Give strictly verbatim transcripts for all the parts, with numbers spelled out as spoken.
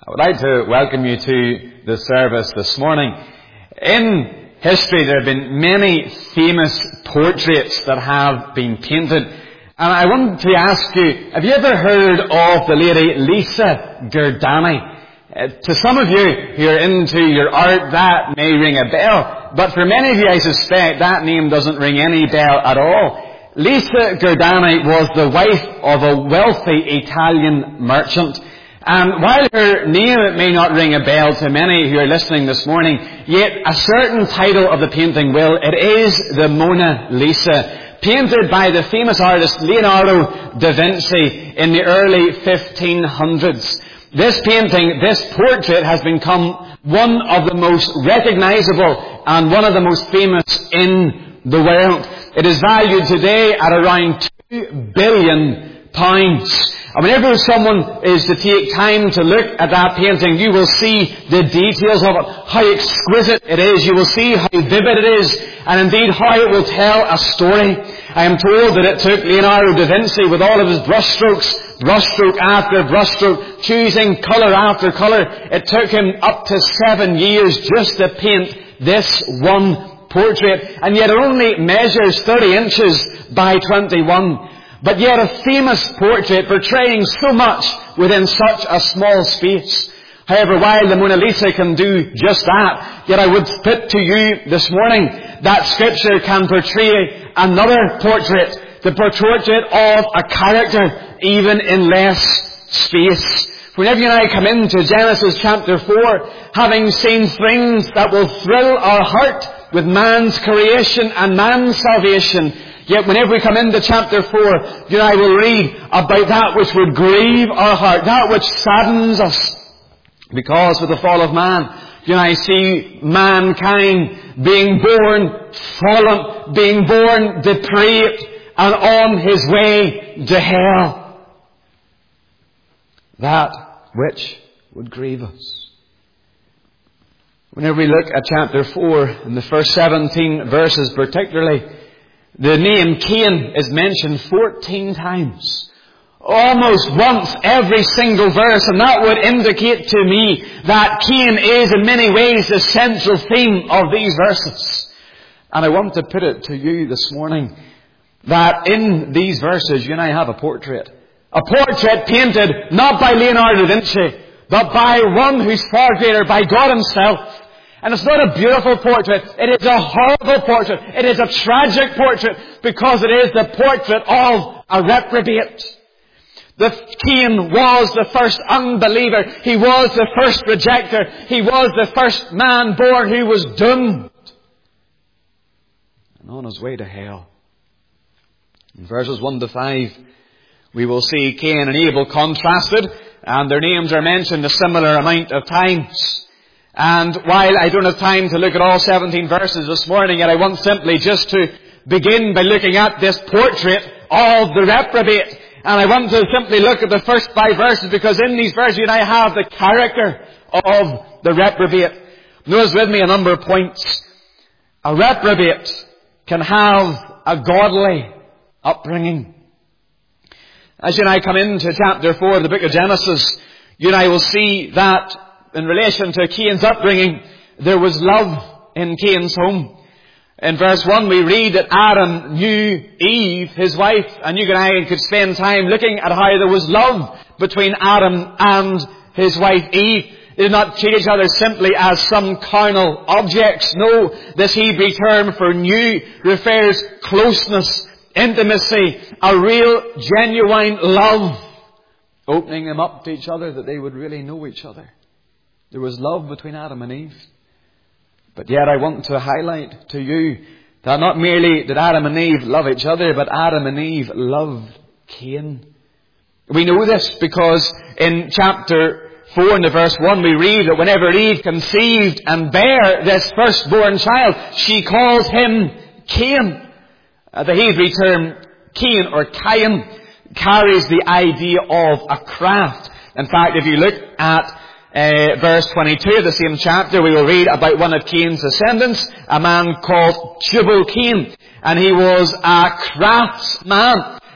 I would like to welcome you to the service this morning. In history there have been many famous portraits that have been painted. And I want to ask you, have you ever heard of the lady Lisa Gerdani? Uh, to some of you who are into your art, that may ring a bell. But for many of you, I suspect, that name doesn't ring any bell at all. Lisa Gerdani was the wife of a wealthy Italian merchant. And while her name may not ring a bell to many who are listening this morning, yet a certain title of the painting will. It is the Mona Lisa, painted by the famous artist Leonardo da Vinci in the early fifteen hundreds. This painting, this portrait, has become one of the most recognizable and one of the most famous in the world. It is valued today at around two billion pounds. And whenever someone is to take time to look at that painting, you will see the details of it, how exquisite it is. You will see how vivid it is, and indeed how it will tell a story. I am told that it took Leonardo da Vinci, with all of his brushstrokes, brushstroke after brushstroke, choosing colour after colour, it took him up to seven years just to paint this one portrait. And yet it only measures thirty inches by twenty-one. But yet a famous portrait portraying so much within such a small space. However, while the Mona Lisa can do just that, yet I would put to you this morning that Scripture can portray another portrait, the portrait of a character, even in less space. Whenever you and I come into Genesis chapter four, having seen things that will thrill our heart with man's creation and man's salvation, yet whenever we come into chapter four, you and I will read about that which would grieve our heart, that which saddens us. Because with the fall of man, you and I see mankind being born fallen, being born depraved, and on his way to hell. That which would grieve us. Whenever we look at chapter four, in the first seventeen verses particularly, the name Cain is mentioned fourteen times. Almost once every single verse, and that would indicate to me that Cain is in many ways the central theme of these verses. And I want to put it to you this morning that in these verses you and I have a portrait. A portrait painted not by Leonardo da Vinci, but by one who's far greater, by God Himself. And it's not a beautiful portrait. It is a horrible portrait. It is a tragic portrait, because it is the portrait of a reprobate. The Cain was the first unbeliever. He was the first rejecter. He was the first man born who was doomed and on his way to hell. In verses one to five, we will see Cain and Abel contrasted, and their names are mentioned a similar amount of times. And while I don't have time to look at all seventeen verses this morning, yet I want simply just to begin by looking at this portrait of the reprobate. And I want to simply look at the first five verses, because in these verses you and I have the character of the reprobate. Notice with me a number of points. A reprobate can have a godly upbringing. As you and I come into chapter four of the book of Genesis, you and I will see that in relation to Cain's upbringing, there was love in Cain's home. In verse one we read that Adam knew Eve, his wife, and you and I could spend time looking at how there was love between Adam and his wife Eve. They did not treat each other simply as some carnal objects. No, this Hebrew term for knew refers closeness, intimacy, a real, genuine love, opening them up to each other that they would really know each other. There was love between Adam and Eve. But yet I want to highlight to you that not merely did Adam and Eve love each other, but Adam and Eve loved Cain. We know this because in chapter four and verse one we read that whenever Eve conceived and bare this firstborn child, she calls him Cain. Uh, the Hebrew term Cain or Cain carries the idea of a craft. In fact, if you look at Uh, verse twenty-two of the same chapter, we will read about one of Cain's descendants, a man called Tubal-Cain. And he was a craftsman.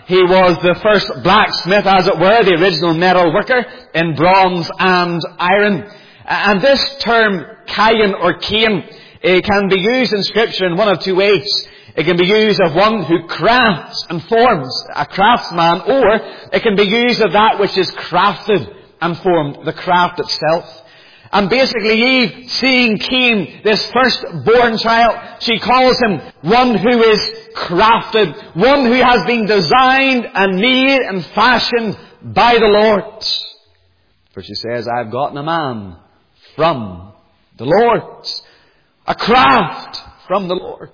he was the first blacksmith, as it were, the original metal worker in bronze and iron. And this term, Cain or Cain, it can be used in Scripture in one of two ways. It can be used of one who crafts and forms, a craftsman, or it can be used of that which is crafted and formed, the craft itself. And basically Eve, seeing Cain, this firstborn child, she calls him one who is crafted, one who has been designed and made and fashioned by the Lord. For she says, I've gotten a man from the Lord, a craft from the Lord.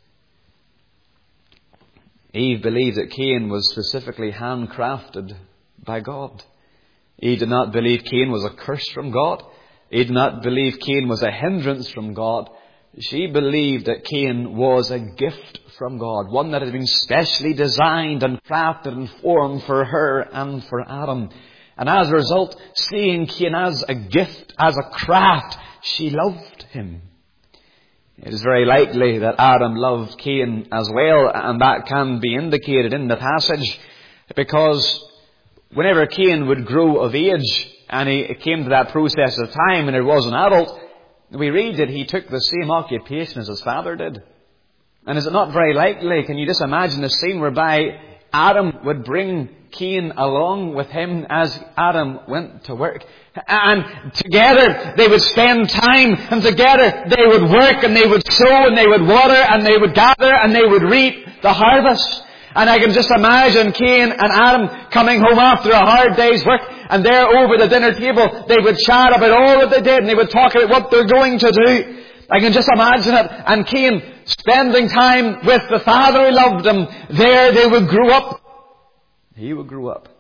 Eve believed that Cain was specifically handcrafted by God. Eve did not believe Cain was a curse from God. Eve did not believe Cain was a hindrance from God. She believed that Cain was a gift from God, one that had been specially designed and crafted and formed for her and for Adam. And as a result, seeing Cain as a gift, as a craft, she loved him. It is very likely that Adam loved Cain as well, and that can be indicated in the passage, because whenever Cain would grow of age, and he came to that process of time and he was an adult, we read that he took the same occupation as his father did. And is it not very likely, can you just imagine a scene whereby Adam would bring Cain along with him as Adam went to work? And together they would spend time, and together they would work, and they would sow, and they would water, and they would gather, and they would reap the harvest. And I can just imagine Cain and Adam coming home after a hard day's work, and there over the dinner table they would chat about all that they did, and they would talk about what they're going to do. I can just imagine it. And Cain spending time with the father who loved him. There they would grow up. He would grow up.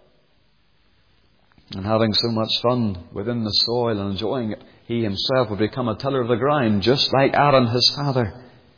And having so much fun within the soil and enjoying it, he himself would become a tiller of the ground, just like Adam, his father.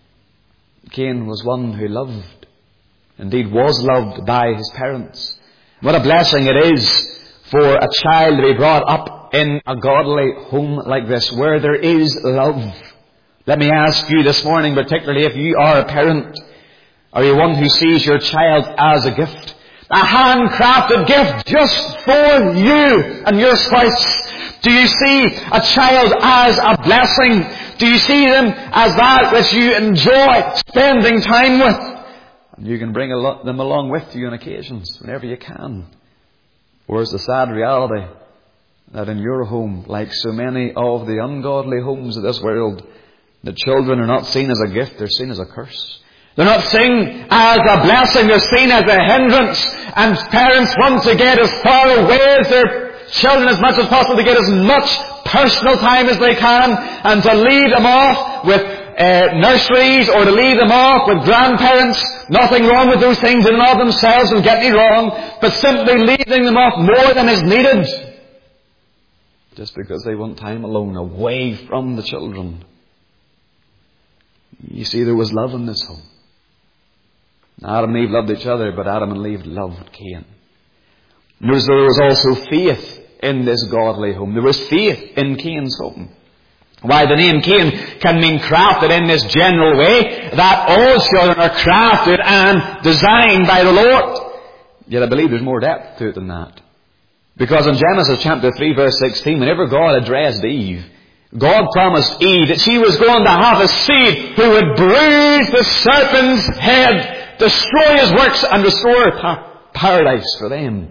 Cain was one who loved, indeed was loved by his parents. What a blessing it is for a child to be brought up in a godly home like this, where there is love. Let me ask you this morning, particularly if you are a parent, are you one who sees your child as a gift? A handcrafted gift just for you and your spouse. Do you see a child as a blessing? Do you see them as that which you enjoy spending time with? And you can bring them along with you on occasions, whenever you can. Or is the sad reality that in your home, like so many of the ungodly homes of this world, the children are not seen as a gift, they're seen as a curse. They're not seen as a blessing, they're seen as a hindrance. And parents want to get as far away as their children as much as possible, to get as much personal time as they can, and to leave them off with uh, nurseries, or to leave them off with grandparents. Nothing wrong with those things in and of themselves, don't get me wrong, but simply leaving them off more than is needed, just because they want time alone, away from the children. You see, there was love in this home. Adam and Eve loved each other, but Adam and Eve loved Cain. There was, there was also faith in this godly home. There was faith in Cain's home. Why, the name Cain can mean crafted in this general way, that all children are crafted and designed by the Lord. Yet I believe there's more depth to it than that. Because in Genesis chapter three verse sixteen, whenever God addressed Eve, God promised Eve that she was going to have a seed who would bruise the serpent's head, destroy his works, and restore pa- paradise for them.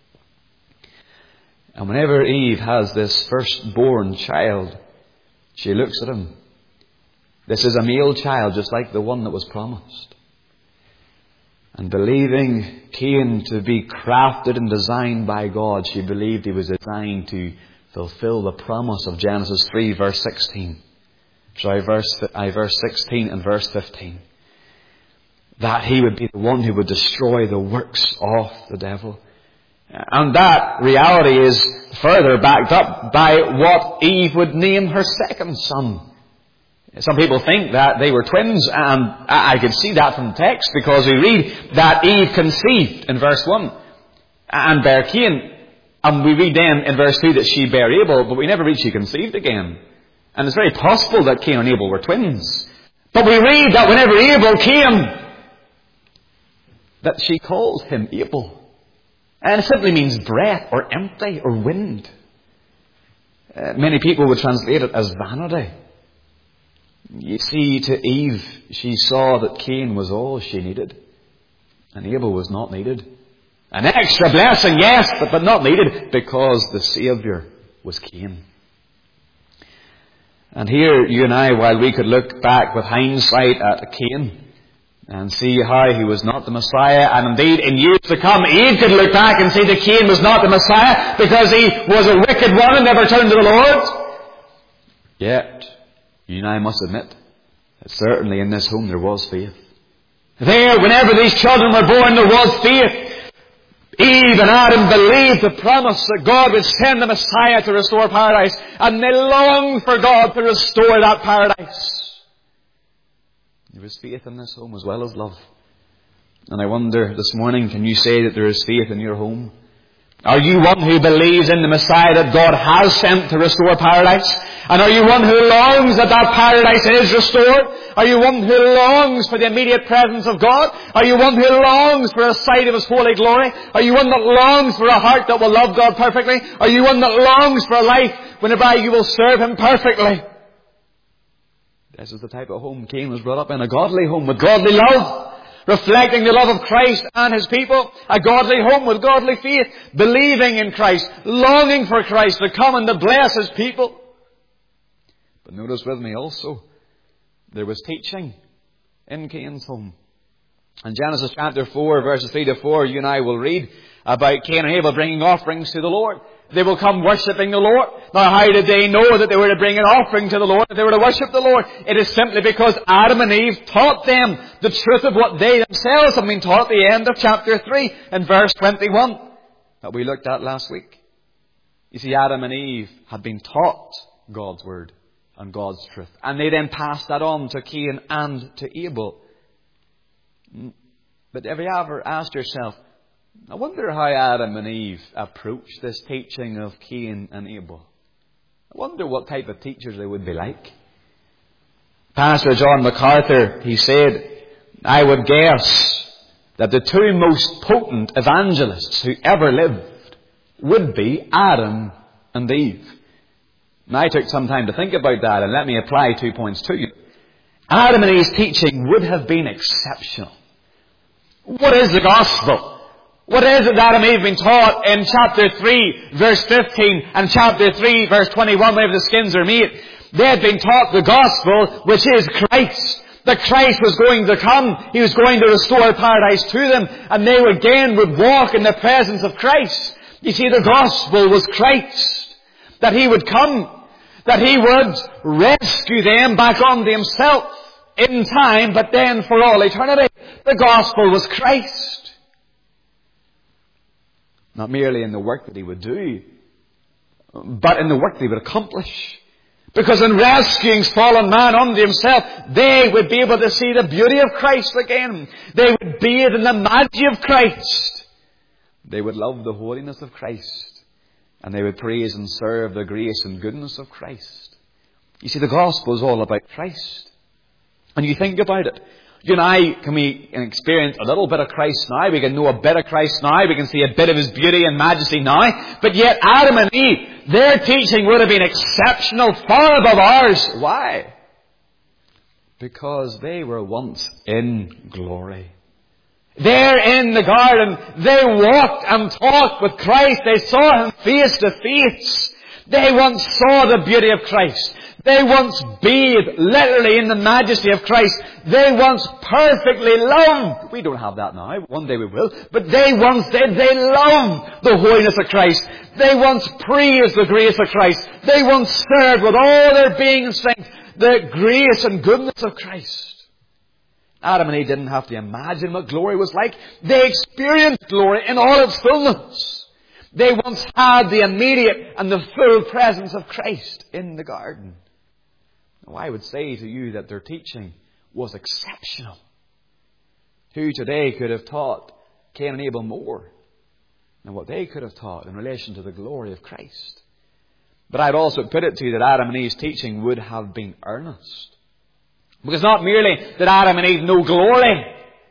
And whenever Eve has this firstborn child, she looks at him. This is a male child, just like the one that was promised. And believing Cain to be crafted and designed by God, she believed he was designed to fulfill the promise of Genesis three verse sixteen. Sorry, verse, uh, verse sixteen and verse fifteen. That he would be the one who would destroy the works of the devil. And that reality is further backed up by what Eve would name her second son. Some people think that they were twins, and I could see that from the text, because we read that Eve conceived in verse one and bare Cain. And we read then in verse two that she bare Abel, but we never read she conceived again. And it's very possible that Cain and Abel were twins. But we read that whenever Abel came, that she called him Abel. And it simply means breath or empty or wind. Uh, many people would translate it as vanity. You see, to Eve, she saw that Cain was all she needed. And Abel was not needed. An extra blessing, yes, but, but not needed, because the Saviour was Cain. And here, you and I, while we could look back with hindsight at Cain and see how he was not the Messiah, and indeed in years to come, Eve could look back and see that Cain was not the Messiah because he was a wicked one and never turned to the Lord. Yet, you and I must admit that certainly in this home there was faith. There, whenever these children were born, there was faith. Eve and Adam believed the promise that God would send the Messiah to restore paradise, and they longed for God to restore that paradise. There was faith in this home as well as love. And I wonder this morning, can you say that there is faith in your home? Are you one who believes in the Messiah that God has sent to restore paradise? And are you one who longs that that paradise is restored? Are you one who longs for the immediate presence of God? Are you one who longs for a sight of His holy glory? Are you one that longs for a heart that will love God perfectly? Are you one that longs for a life whereby you will serve Him perfectly? This is the type of home Cain was brought up in, a godly home with godly love, reflecting the love of Christ and His people. A godly home with godly faith, believing in Christ, longing for Christ to come and to bless His people. But notice with me also, there was teaching in Cain's home. In Genesis chapter four, verses three to four, you and I will read about Cain and Abel bringing offerings to the Lord. They will come worshipping the Lord. Now, how did they know that they were to bring an offering to the Lord, that they were to worship the Lord? It is simply because Adam and Eve taught them the truth of what they themselves have been taught at the end of chapter three, in verse twenty-one, that we looked at last week. You see, Adam and Eve had been taught God's Word and God's truth, and they then passed that on to Cain and to Abel. But have you ever asked yourself, I wonder how Adam and Eve approached this teaching of Cain and Abel? I wonder what type of teachers they would be like. Pastor John MacArthur, he said, I would guess that the two most potent evangelists who ever lived would be Adam and Eve. And I took some time to think about that, and let me apply two points to you. Adam and Eve's teaching would have been exceptional. What is the gospel? What is it that Adam and Eve have been taught in chapter three, verse fifteen, and chapter three, verse twenty-one, whenever the skins are made? They had been taught the gospel, which is Christ. That Christ was going to come. He was going to restore paradise to them, and they again would walk in the presence of Christ. You see, the gospel was Christ. That He would come, that He would rescue them back onto Himself in time, but then for all eternity. The gospel was Christ. Not merely in the work that He would do, but in the work that He would accomplish. Because in rescuing fallen man unto Himself, they would be able to see the beauty of Christ again. They would bathe in the majesty of Christ. They would love the holiness of Christ. And they would praise and serve the grace and goodness of Christ. You see, the gospel is all about Christ. And you think about it. You and I, can we experience a little bit of Christ now? We can know a bit of Christ now. We can see a bit of His beauty and majesty now. But yet Adam and Eve, their teaching would have been exceptional, far above ours. Why? Because they were once in glory. There in the garden, they walked and talked with Christ. They saw Him face to face. They once saw the beauty of Christ. They once bathed literally in the majesty of Christ. They once perfectly loved. We don't have that now. One day we will. But they once did. They loved the holiness of Christ. They once praised the grace of Christ. They once served with all their being and strength the grace and goodness of Christ. Adam and Eve didn't have to imagine what glory was like. They experienced glory in all its fullness. They once had the immediate and the full presence of Christ in the garden. Now, I would say to you that their teaching was exceptional. Who today could have taught Cain and Abel more than what they could have taught in relation to the glory of Christ? But I'd also put it to you that Adam and Eve's teaching would have been earnest. Because not merely did Adam and Eve know glory,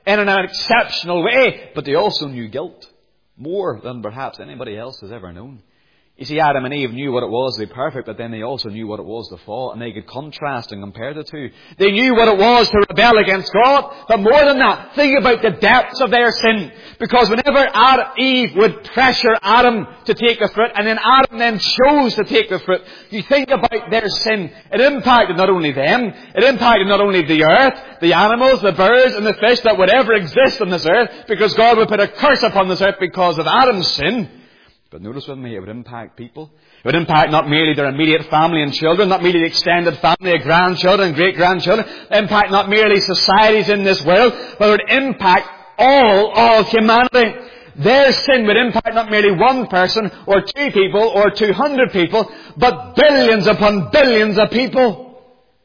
in an exceptional way, but they also knew guilt more than perhaps anybody else has ever known. You see, Adam and Eve knew what it was to be perfect, but then they also knew what it was to fall, and they could contrast and compare the two. They knew what it was to rebel against God, but more than that, think about the depths of their sin. Because whenever Adam, Eve would pressure Adam to take the fruit, and then Adam then chose to take the fruit, you think about their sin. It impacted not only them, it impacted not only the earth, the animals, the birds, and the fish that would ever exist on this earth, because God would put a curse upon this earth because of Adam's sin. But notice with me, it would impact people. It would impact not merely their immediate family and children, not merely the extended family of grandchildren and great-grandchildren. Impact not merely societies in this world, but it would impact all of humanity. Their sin would impact not merely one person or two people or two hundred people, but billions upon billions of people.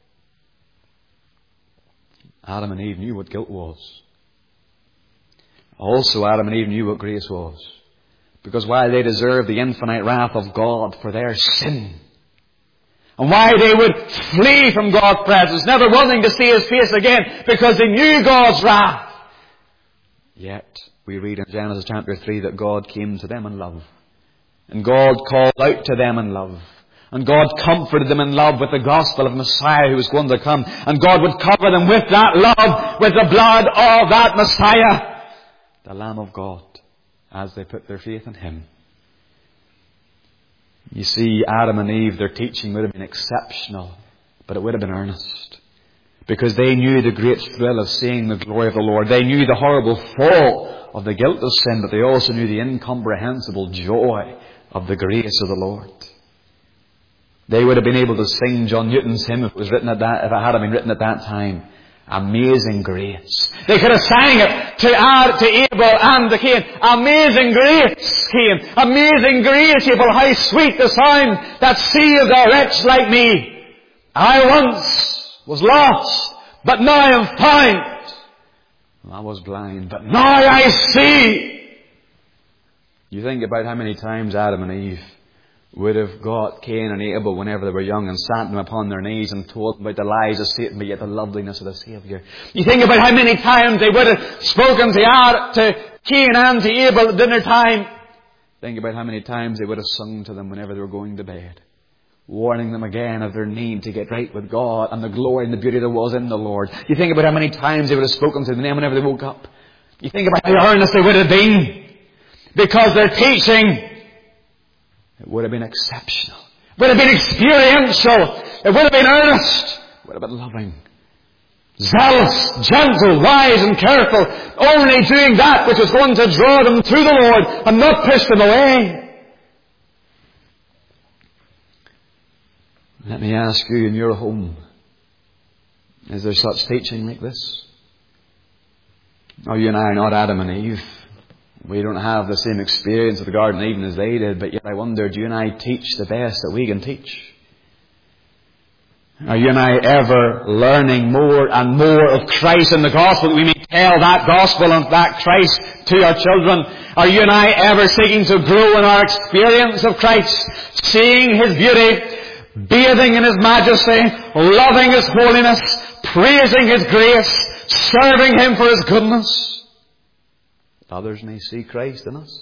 Adam and Eve knew what guilt was. Also, Adam and Eve knew what grace was. Because while they deserved the infinite wrath of God for their sin, and why they would flee from God's presence, never wanting to see His face again, because they knew God's wrath, yet we read in Genesis chapter three that God came to them in love. And God called out to them in love. And God comforted them in love with the gospel of Messiah who was going to come. And God would cover them with that love, with the blood of that Messiah, the Lamb of God, as they put their faith in Him. You see, Adam and Eve, their teaching would have been exceptional, but it would have been earnest. Because they knew the great thrill of seeing the glory of the Lord. They knew the horrible fall of the guilt of sin, but they also knew the incomprehensible joy of the grace of the Lord. They would have been able to sing John Newton's hymn if it was written at that, if it had been written at that time. Amazing grace. They could have sang it to Ad, to Abel and to Cain. Amazing grace, Cain. Amazing grace, Abel. How sweet the sound that saved a wretch like me. I once was lost, but now I am found. I was blind, but now I see. You think about how many times Adam and Eve would have got Cain and Abel whenever they were young and sat them upon their knees and told them about the lies of Satan, but yet the loveliness of the Saviour. You think about how many times they would have spoken to, Ad, to Cain and to Abel at dinner time. Think about how many times they would have sung to them whenever they were going to bed, warning them again of their need to get right with God and the glory and the beauty there was in the Lord. You think about how many times they would have spoken to them whenever they woke up. You think about how earnest they would have been, because their teaching, it would have been exceptional. It would have been experiential. It would have been earnest. It would have been loving. Zealous, gentle, wise and careful. Only doing that which was going to draw them to the Lord and not push them away. Let me ask you, in your home, is there such teaching like this? Oh, you and I are not Adam and Eve. We don't have the same experience of the Garden of Eden as they did, but yet I wonder, do you and I teach the best that we can teach? Are you and I ever learning more and more of Christ in the gospel, that we may tell that gospel and that Christ to our children? Are you and I ever seeking to grow in our experience of Christ, seeing His beauty, bathing in His majesty, loving His holiness, praising His grace, serving Him for His goodness? Others may see Christ in us.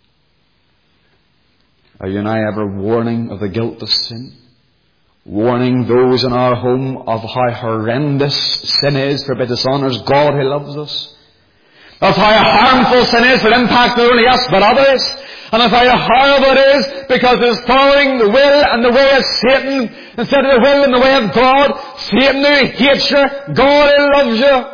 Are you and I ever warning of the guilt of sin? Warning those in our home of how horrendous sin is, for it dishonours God who loves us. Of how harmful sin is, for it impacts not only us but others. And of how horrible it is, because it is following the will and the way of Satan instead of the will and the way of God. Satan who hates you, God who loves you.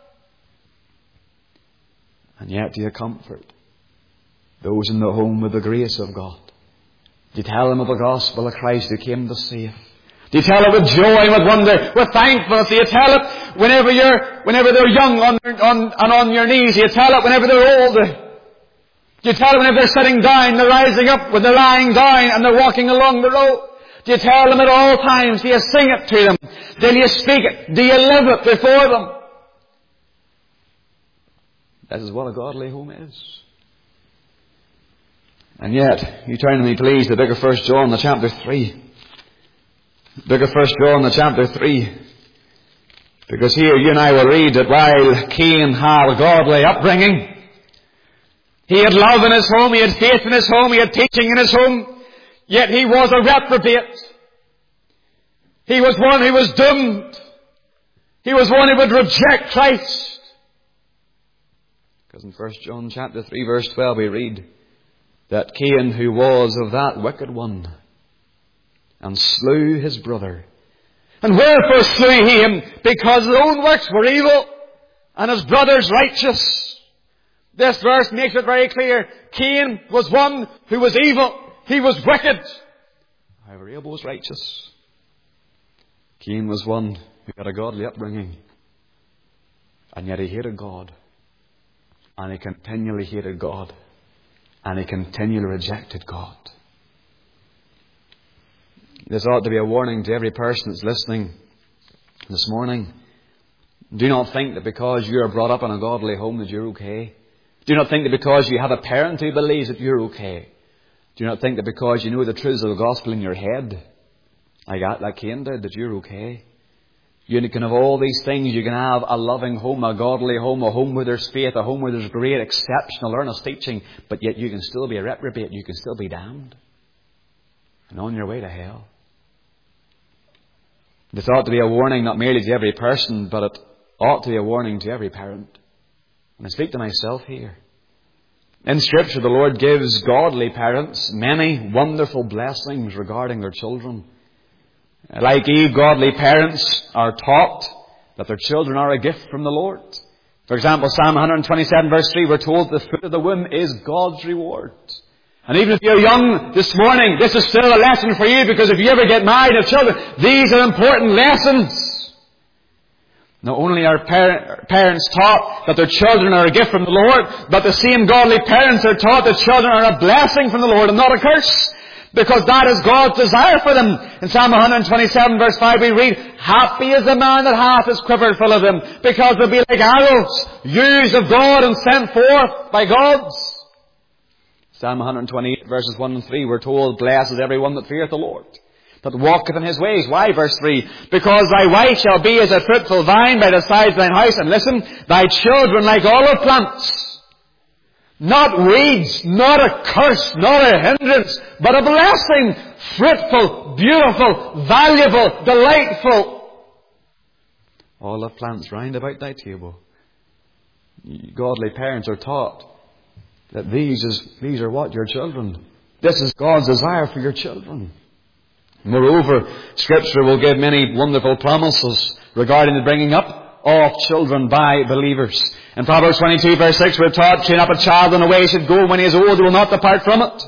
And yet do you comfort those in the home with the grace of God? Do you tell them of the gospel of Christ who came to save? Do you tell it with joy and with wonder, with thankfulness? Do you tell it whenever you're, whenever they're young on, on, and on your knees? Do you tell it whenever they're old? Do you tell them whenever they're sitting down, they're rising up, when they're lying down and they're walking along the road? Do you tell them at all times? Do you sing it to them? Do you speak it? Do you live it before them? This is what a godly home is. And yet, you turn to me please, the book of First John, the chapter three. The book of First John, the chapter three. Because here you and I will read that while Cain had a godly upbringing, he had love in his home, he had faith in his home, he had teaching in his home, yet he was a reprobate. He was one who was doomed. He was one who would reject Christ. Because in First John chapter three verse twelve we read that Cain, who was of that wicked one, and slew his brother. And wherefore slew he him? Because his own works were evil, and his brother's righteous. This verse makes it very clear. Cain was one who was evil. He was wicked. However, Abel was righteous. Cain was one who had a godly upbringing. And yet he hated God. And he continually hated God. And he continually rejected God. This ought to be a warning to every person that's listening this morning. Do not think that because you are brought up in a godly home that you're okay. Do not think that because you have a parent who believes that you're okay. Do not think that because you know the truths of the gospel in your head, like, like Cain did, that you're okay. You can have all these things. You can have a loving home, a godly home, a home where there's faith, a home where there's great, exceptional, earnest teaching, but yet you can still be a reprobate. You can still be damned and on your way to hell. This ought to be a warning not merely to every person, but it ought to be a warning to every parent. And I speak to myself here. In Scripture, the Lord gives godly parents many wonderful blessings regarding their children. Like Eve, godly parents are taught that their children are a gift from the Lord. For example, Psalm one twenty-seven verse three, we're told the fruit of the womb is God's reward. And even if you're young this morning, this is still a lesson for you, because if you ever get married and have children, these are important lessons. Not only are par- parents taught that their children are a gift from the Lord, but the same godly parents are taught that children are a blessing from the Lord and not a curse. Because that is God's desire for them. In Psalm one twenty-seven verse five we read, happy is the man that hath his quiver full of them, because they'll be like arrows, used of God and sent forth by God. Psalm one twenty-eight verses one and three, we're told, blessed is every one that feareth the Lord, that walketh in his ways. Why? Verse three, because thy wife shall be as a fruitful vine by the sides of thine house, and listen, thy children like olive plants. Not weeds, not a curse, not a hindrance, but a blessing, fruitful, beautiful, valuable, delightful. Olive plants round about thy table. Godly parents are taught that these is these are what? Your children. This is God's desire for your children. Moreover, Scripture will give many wonderful promises regarding the bringing up of children by believers. In Proverbs twenty-two verse six, we're taught, train up a child in the way he should go, when he is old he will not depart from it.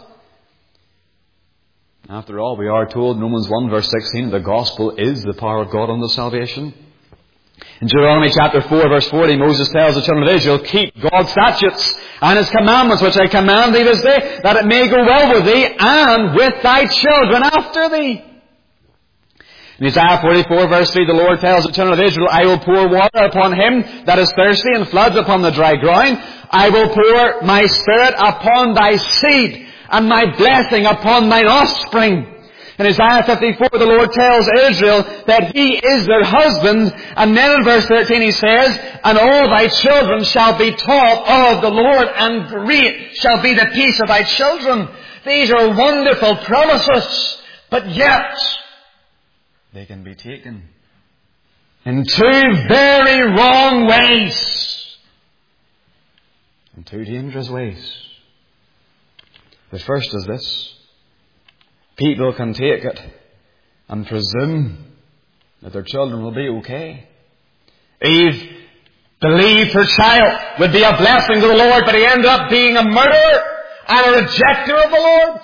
After all, we are told in Romans one verse sixteen, the gospel is the power of God unto salvation. In Deuteronomy chapter four verse forty, Moses tells the children of Israel, keep God's statutes and his commandments which I command thee this day, that it may go well with thee and with thy children after thee. In Isaiah forty-four verse three, the Lord tells the children of Israel, I will pour water upon him that is thirsty, and floods upon the dry ground. I will pour my spirit upon thy seed, and my blessing upon thine offspring. In Isaiah fifty-four, the Lord tells Israel that he is their husband. And then in verse thirteen he says, and all thy children shall be taught of the Lord, and great shall be the peace of thy children. These are wonderful promises, but yet they can be taken in two very wrong ways. In two dangerous ways. The first is this. People can take it and presume that their children will be okay. Eve believed her child would be a blessing to the Lord, but he ended up being a murderer and a rejecter of the Lord.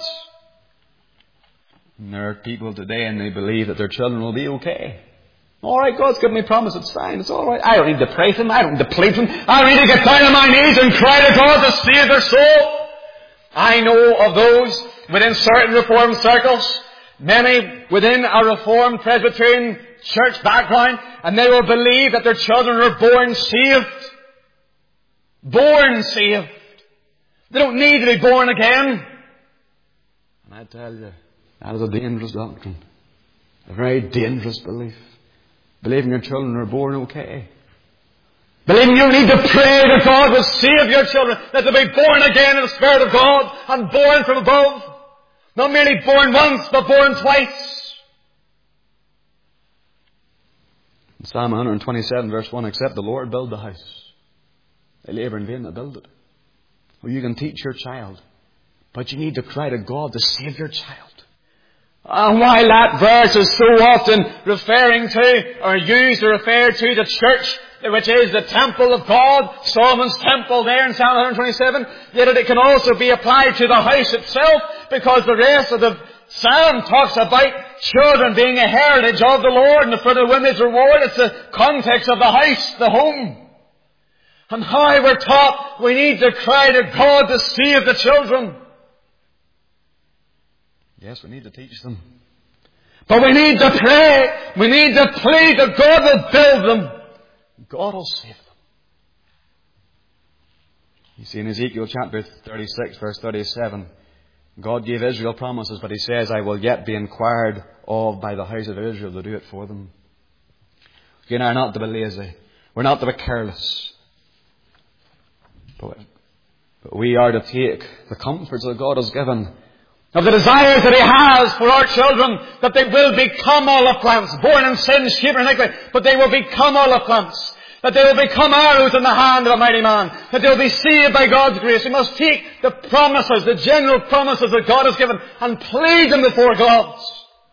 And there are people today, and they believe that their children will be okay. All right, God's given me promise. It's fine. It's all right. I don't need to pray for them. I don't need to plead for them. I don't need to get down on my knees and cry to God to save their soul. I know of those within certain Reformed circles, many within a Reformed Presbyterian church background, and they will believe that their children are born saved. Born saved. They don't need to be born again. And I tell you, that is a dangerous doctrine. A very dangerous belief. Believing your children are born okay. Believing you need to pray that God will save your children, that they'll be born again in the Spirit of God and born from above. Not merely born once, but born twice. In Psalm one twenty-seven verse one, except the Lord build the house, they labour in vain that build it. Well, you can teach your child, but you need to cry to God to save your child. And while that verse is so often referring to, or used or referred to, the church, which is the temple of God, Solomon's temple there in Psalm one twenty-seven, yet it can also be applied to the house itself, because the rest of the Psalm talks about children being a heritage of the Lord and the fruit of the womb is reward. It's the context of the house, the home. And how we're taught we need to cry to God to save the children. Yes, we need to teach them. But we need to pray. We need to plead that God will build them. God will save them. You see in Ezekiel chapter thirty-six, verse thirty-seven, God gave Israel promises, but He says, I will yet be inquired of by the house of Israel to do it for them. You and I are not to be lazy. We're not to be careless. But we are to take the comforts that God has given, of the desires that He has for our children, that they will become olive plants, born in sin, shaped in iniquity, but they will become olive plants. That they will become arrows in the hand of a mighty man. That they will be saved by God's grace. We must take the promises, the general promises that God has given, and plead them before God.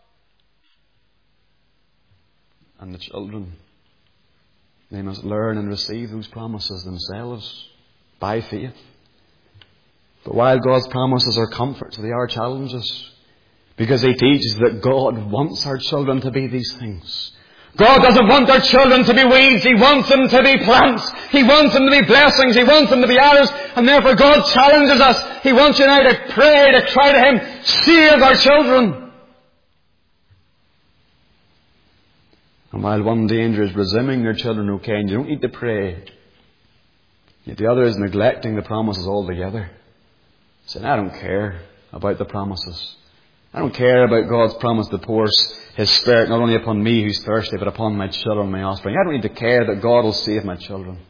And the children, they must learn and receive those promises themselves by faith. But while God's promises are comforts, they are challenges. Because He teaches that God wants our children to be these things. God doesn't want our children to be weeds. He wants them to be plants. He wants them to be blessings. He wants them to be arrows. And therefore God challenges us. He wants you and I to pray, to cry to Him, save our children. And while one danger is presuming your children okay, and you don't need to pray, yet the other is neglecting the promises altogether. Saying, I don't care about the promises. I don't care about God's promise to pour His Spirit not only upon me who's thirsty, but upon my children, my offspring. I don't need to care that God will save my children.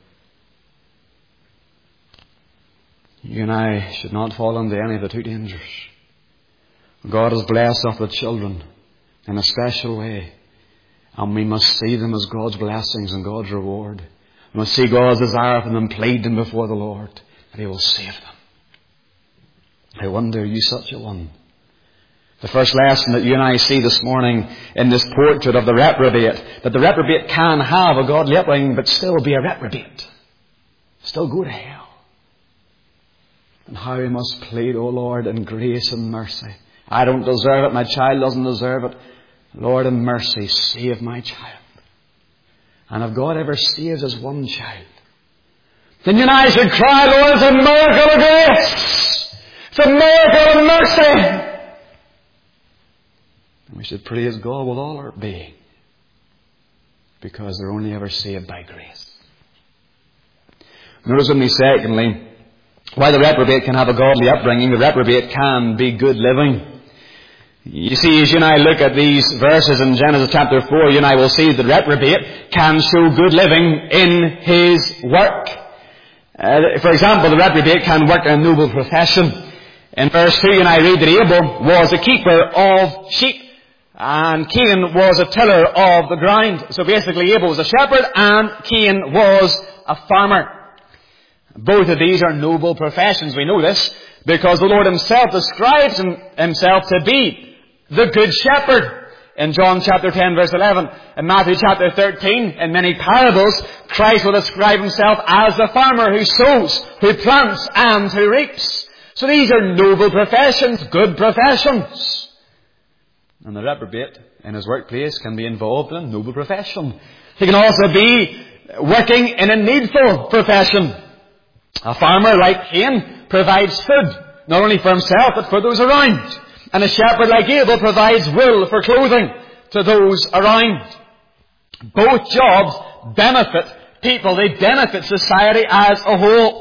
You and I should not fall into any of the two dangers. God has blessed us with children in a special way. And we must see them as God's blessings and God's reward. We must see God's desire for them, plead them before the Lord, that He will save them. I wonder, are you such a one? The first lesson that you and I see this morning in this portrait of the reprobate, that the reprobate can have a godly upbringing but still be a reprobate. Still go to hell. And how we must plead, O Lord, in grace and mercy. I don't deserve it. My child doesn't deserve it. Lord, in mercy, save my child. And if God ever saves His one child, then you and I should cry, Lord, it's a miracle of grace. It's a miracle of mercy. And we should praise God with all our being, because they're only ever saved by grace. Notice with me, secondly, while the reprobate can have a godly upbringing, the reprobate can be good living. You see, as you and I look at these verses in Genesis chapter four, you and I will see that the reprobate can show good living in his work. Uh, for example, the reprobate can work in a noble profession. In verse two, you and I read that Abel was a keeper of sheep, and Cain was a tiller of the ground. So basically, Abel was a shepherd and Cain was a farmer. Both of these are noble professions. We know this because the Lord Himself describes Himself to be the good shepherd. In John chapter ten verse eleven, in Matthew chapter thirteen, in many parables, Christ will describe Himself as the farmer who sows, who plants and who reaps. So these are noble professions, good professions. And the reprobate in his workplace can be involved in a noble profession. He can also be working in a needful profession. A farmer like Cain provides food, not only for himself, but for those around. And a shepherd like Abel provides wool for clothing to those around. Both jobs benefit people. They benefit society as a whole.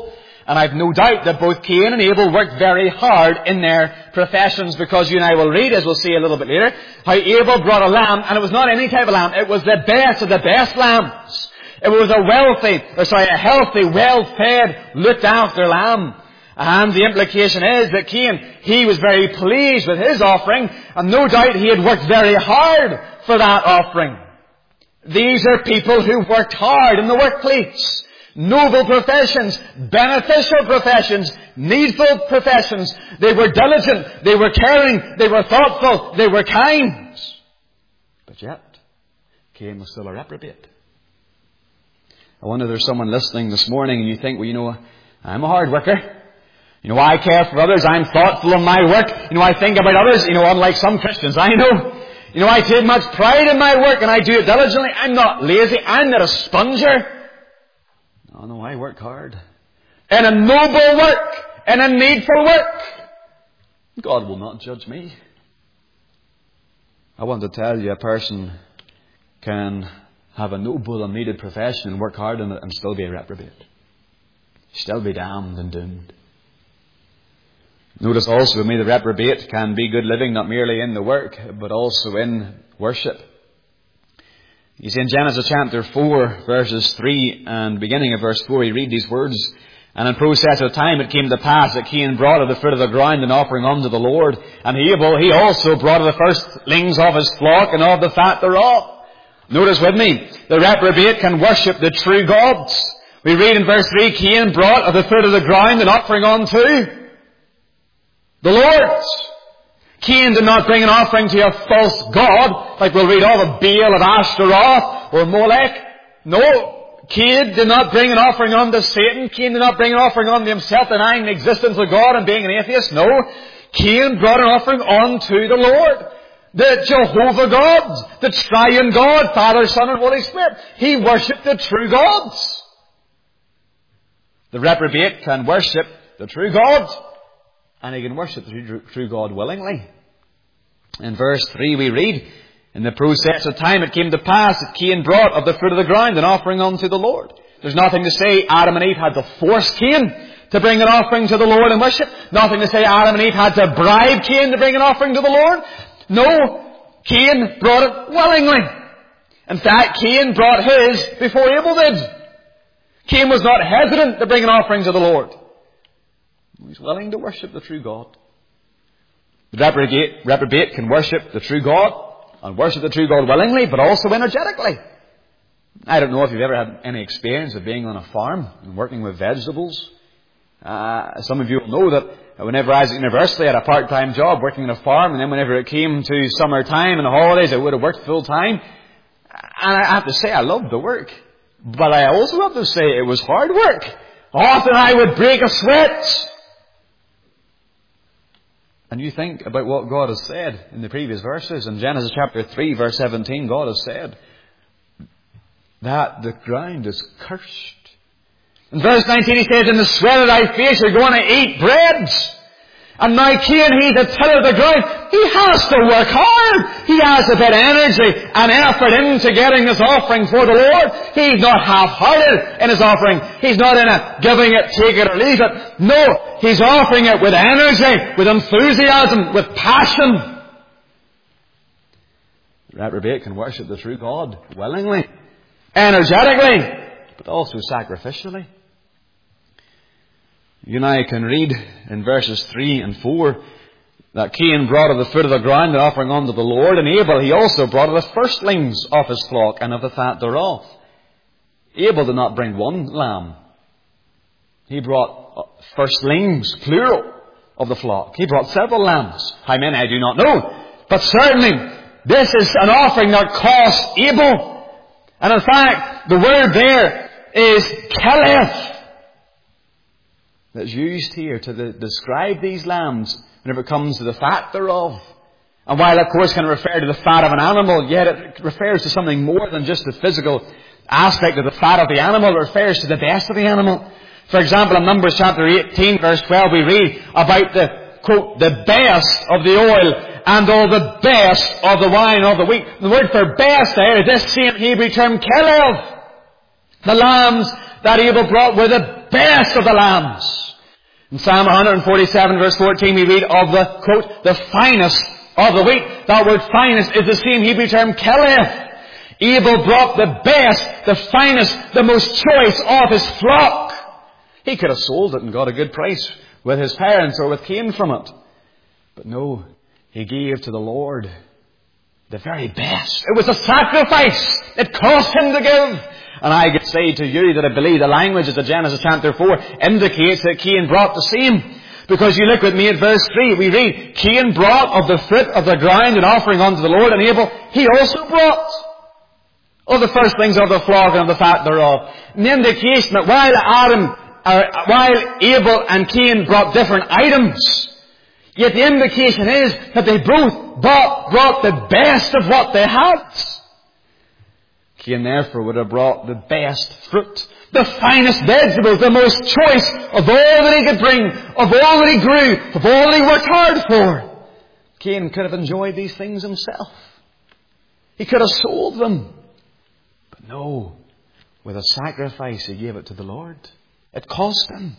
And I've no doubt that both Cain and Abel worked very hard in their professions, because you and I will read, as we'll see a little bit later, how Abel brought a lamb, and it was not any type of lamb. It was the best of the best lambs. It was a wealthy, or sorry, a healthy, well-fed, looked-after lamb. And the implication is that Cain, he was very pleased with his offering, and no doubt he had worked very hard for that offering. These are people who worked hard in the workplace. Noble professions, beneficial professions, needful professions. They were diligent, they were caring, they were thoughtful, they were kind. But yet, Cain was still a reprobate. I wonder if there's someone listening this morning and you think, well, you know, I'm a hard worker. You know, I care for others. I'm thoughtful in my work. You know, I think about others. You know, unlike some Christians I know. You know, I take much pride in my work and I do it diligently. I'm not lazy. I'm not a sponger. Oh no, I work hard. In a noble work. In a needful work. God will not judge me. I want to tell you, a person can have a noble and needed profession and work hard in it and still be a reprobate. Still be damned and doomed. Notice also with me, the reprobate can be good living not merely in the work, but also in worship. You see in Genesis chapter four, verses three and beginning of verse four, we read these words. And in process of time it came to pass that Cain brought of the fruit of the ground an offering unto the Lord. And Abel, he also brought of the firstlings of his flock and of the fat thereof. Notice with me, the reprobate can worship the true gods. We read in verse three, Cain brought of the fruit of the ground an offering unto the Lord. Cain did not bring an offering to a false god, like we'll read of a Baal, of Ashtaroth, or Molech. No, Cain did not bring an offering unto Satan. Cain did not bring an offering unto himself, denying the existence of God and being an atheist. No, Cain brought an offering unto the Lord. The Jehovah God, the triune God, Father, Son, and Holy Spirit. He worshipped the true gods. The reprobate can worship the true God. And he can worship the true God willingly. In verse three we read, in the process of time it came to pass that Cain brought of the fruit of the ground an offering unto the Lord. There's nothing to say Adam and Eve had to force Cain to bring an offering to the Lord in worship. Nothing to say Adam and Eve had to bribe Cain to bring an offering to the Lord. No, Cain brought it willingly. In fact, Cain brought his before Abel did. Cain was not hesitant to bring an offering to the Lord. He's willing to worship the true God. The reprobate, reprobate can worship the true God and worship the true God willingly, but also energetically. I don't know if you've ever had any experience of being on a farm and working with vegetables. Uh, some of you will know that whenever I was at university, I had a part-time job working on a farm, and then whenever it came to summertime and the holidays, I would have worked full-time. And I have to say, I loved the work. But I also have to say it was hard work. Often I would break a sweat. And you think about what God has said in the previous verses. In Genesis chapter three, verse seventeen, God has said that the ground is cursed. In verse nineteen he says, in the sweat of thy face you're going to eat bread. And now Cain, he's a tiller of the ground. He has to work hard. He has to put energy and effort into getting this offering for the Lord. He's not half-hearted in his offering. He's not in a giving it, take it or leave it. No, he's offering it with energy, with enthusiasm, with passion. The reprobate can worship the true God willingly, energetically, but also sacrificially. You and I can read in verses three and four that Cain brought of the fruit of the ground an offering unto the Lord, and Abel he also brought of the firstlings of his flock and of the fat thereof. Abel did not bring one lamb. He brought firstlings, plural, of the flock. He brought several lambs. How many I do not know. But certainly this is an offering that cost Abel. And in fact, the word there is keleth. That's used here to the, describe these lambs whenever it comes to the fat thereof. And while of course can refer to the fat of an animal, yet it refers to something more than just the physical aspect of the fat of the animal. It refers to the best of the animal. For example, in Numbers chapter eighteen verse twelve we read about the, quote, the best of the oil and all the best of the wine of the wheat. The word for best there is this same Hebrew term kelev. The lambs that Abel brought were the best of the lambs. In Psalm one forty-seven verse fourteen we read of the, quote, the finest of the wheat. That word finest is the same Hebrew term keleth. Abel brought the best, the finest, the most choice of his flock. He could have sold it and got a good price with his parents or with Cain from it. But no, he gave to the Lord the very best. It was a sacrifice. It cost him to give. And I can say to you that I believe the language of Genesis chapter four indicates that Cain brought the same. Because you look with me at verse three, we read, Cain brought of the fruit of the ground an offering unto the Lord, and Abel, he also brought of the firstlings of the flock and of the fat thereof. An indication that while Adam, uh, while Abel and Cain brought different items, yet the indication is that they both brought, brought the best of what they had. Cain therefore would have brought the best fruit, the finest vegetables, the most choice of all that he could bring, of all that he grew, of all that he worked hard for. Cain could have enjoyed these things himself. He could have sold them. But no, with a sacrifice he gave it to the Lord. It cost him.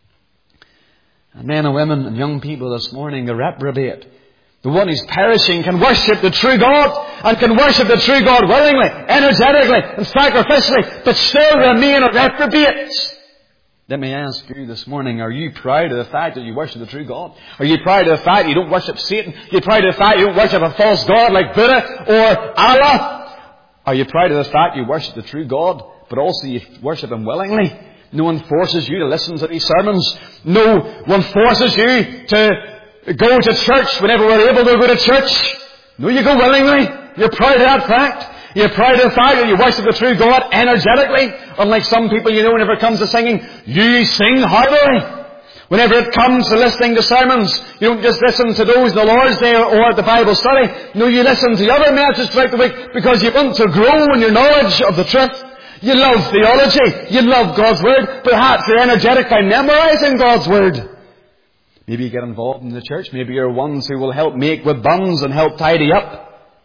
And men and women and young people this morning, the reprobate, the one who's perishing, can worship the true God, and can worship the true God willingly, energetically, and sacrificially, but still remain a reprobate. Let me ask you this morning, are you proud of the fact that you worship the true God? Are you proud of the fact you don't worship Satan? Are you proud of the fact you don't worship a false God like Buddha or Allah? Are you proud of the fact you worship the true God, but also you worship Him willingly? No one forces you to listen to these sermons. No one forces you to go to church whenever we're able to go to church. No, you go willingly. You're proud of that fact. You're proud of the fact that you worship the true God energetically. Unlike some people, you know, whenever it comes to singing, you sing heartily. Whenever it comes to listening to sermons, you don't just listen to those in the Lord's Day or at the Bible study. No, you listen to the other messages throughout the week because you want to grow in your knowledge of the truth. You love theology. You love God's Word. Perhaps you're energetic by memorizing God's Word. Maybe you get involved in the church. Maybe you're ones who will help make with buns and help tidy up.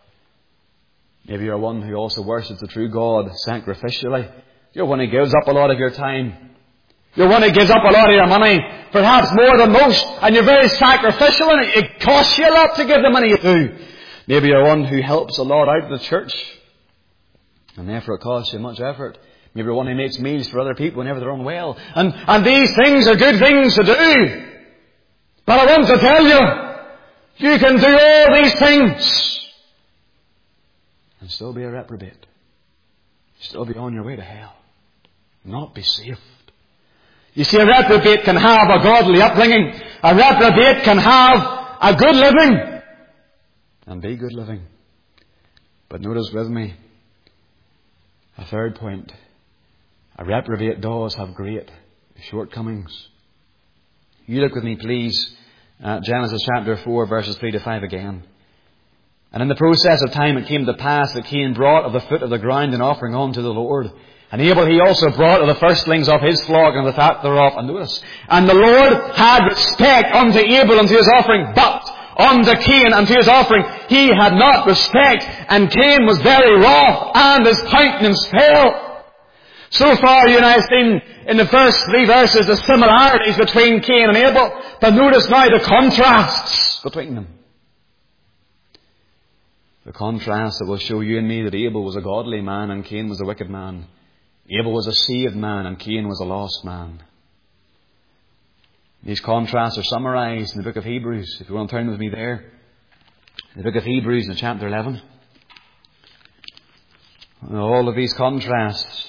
Maybe you're one who also worships the true God sacrificially. You're one who gives up a lot of your time. You're one who gives up a lot of your money, perhaps more than most, and you're very sacrificial, and it, it costs you a lot to give the money you do. Maybe you're one who helps a lot out of the church, and therefore it costs you much effort. Maybe you're one who makes meals for other people whenever they're unwell. And, and these things are good things to do. But I want to tell you, you can do all these things and still be a reprobate. Still be on your way to hell. Not be saved. You see, a reprobate can have a godly upbringing. A reprobate can have a good living. And be good living. But notice with me, a third point. A reprobate does have great shortcomings. You look with me, please, at Genesis chapter four, verses three to five again. And in the process of time it came to pass that Cain brought of the fruit of the ground an offering unto the Lord. And Abel he also brought of the firstlings of his flock and the fat thereof. And notice, and the Lord had respect unto Abel and to his offering, but unto Cain and to his offering he had not respect. And Cain was very wroth, and his countenance fell. So far you and I have seen in the first three verses the similarities between Cain and Abel. But notice now the contrasts between them. The contrast that will show you and me that Abel was a godly man and Cain was a wicked man. Abel was a saved man and Cain was a lost man. These contrasts are summarized in the book of Hebrews. If you want to turn with me there. In the book of Hebrews in chapter eleven. And all of these contrasts,